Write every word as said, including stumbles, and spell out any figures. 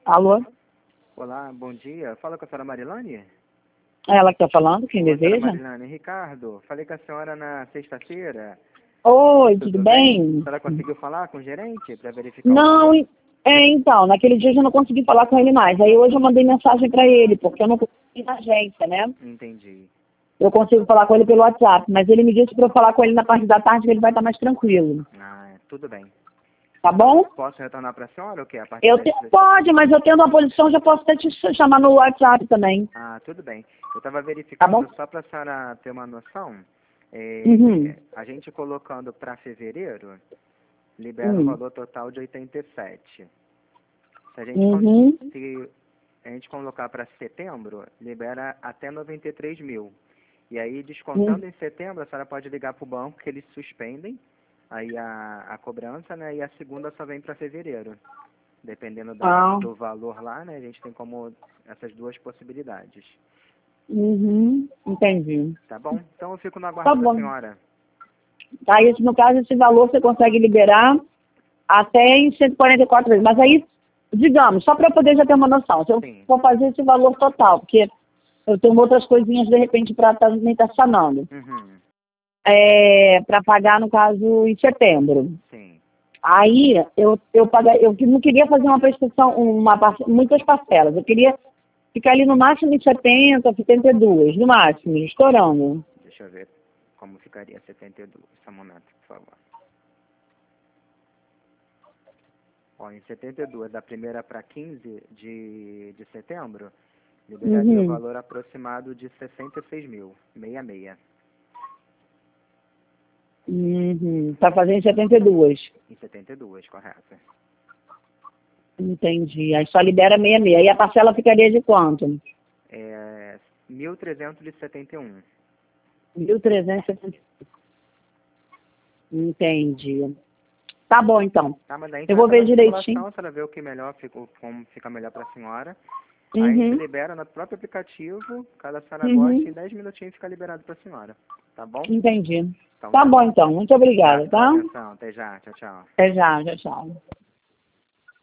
Alô? Olá, bom dia. Fala com a senhora Marilane? É ela que está falando, quem Olá, deseja? senhora Marilane, Ricardo. Falei com a senhora na sexta-feira. Oi, Tudo, tudo bem? bem? A senhora conseguiu falar com o gerente para verificar o Não, valor? e- é, então, naquele dia eu já não consegui falar com ele mais. Aí hoje eu mandei mensagem para ele, porque eu não consegui ir na agência, né? Entendi. Eu consigo falar com ele pelo WhatsApp, mas ele me disse para eu falar com ele na parte da tarde que ele vai estar mais tranquilo. Ah, tudo bem. Tá Então, bom? posso retornar para a senhora ou o quê? A partir Eu das... te, pode, mas eu tendo uma posição, já posso até te chamar no WhatsApp também. Ah, tudo bem. Eu estava Tá verificando bom? só para a senhora ter uma noção. É, Uhum. a gente colocando para fevereiro, libera um Uhum. valor total de oitenta e sete. Se a gente, con- Uhum. se a gente colocar para setembro, libera até noventa e três mil. E aí, descontando Uhum. em setembro, a senhora pode ligar para o banco que eles suspendem aí a, a cobrança, né? E a segunda só vem para fevereiro. Dependendo da, Ah. do valor lá, né? A gente tem como essas duas possibilidades. Uhum. Entendi. Tá bom? Então eu fico no Tá aguardo da bom. senhora. Aí, esse, no caso, esse valor você consegue liberar até em cento e quarenta e quatro vezes. Mas aí, digamos, só para eu poder já ter uma noção, se eu Sim. for fazer esse valor total, porque eu tenho outras coisinhas, de repente, para estar me tá sanando, Uhum. é, para pagar, no caso, em setembro. Sim. Aí, eu, eu, paga, eu não queria fazer uma prestação, uma, parce- muitas parcelas. Eu queria ficar ali no máximo em setenta, setenta e dois, no máximo, estourando. Deixa eu ver como ficaria setenta e dois. Só um momento, por favor. Ó, em setenta e dois, da primeira para quinze de, de setembro, liberaria o Uhum. valor aproximado de sessenta e seis mil, sessenta e seis. Uhum. Para fazer em setenta e dois. Em setenta e dois, correto. Entendi. Aí só libera sessenta e seis. E a parcela ficaria de quanto? É mil trezentos e setenta e um. mil trezentos e setenta. Entendi. Tá bom, então. Tá, mas aí a gente Eu vai vou ver fazer a direitinho. simulação, para ver o que melhor fica, como fica melhor para a senhora. Aí a gente Uhum. libera no próprio aplicativo, caso a senhora goste, em Uhum. dez minutinhos fica liberado para a senhora. Tá bom? Entendi. Então Tá tá. bom, então. Muito obrigada, Obrigado pela tá? atenção. Até já. Tchau, tchau. Até já. Tchau, tchau.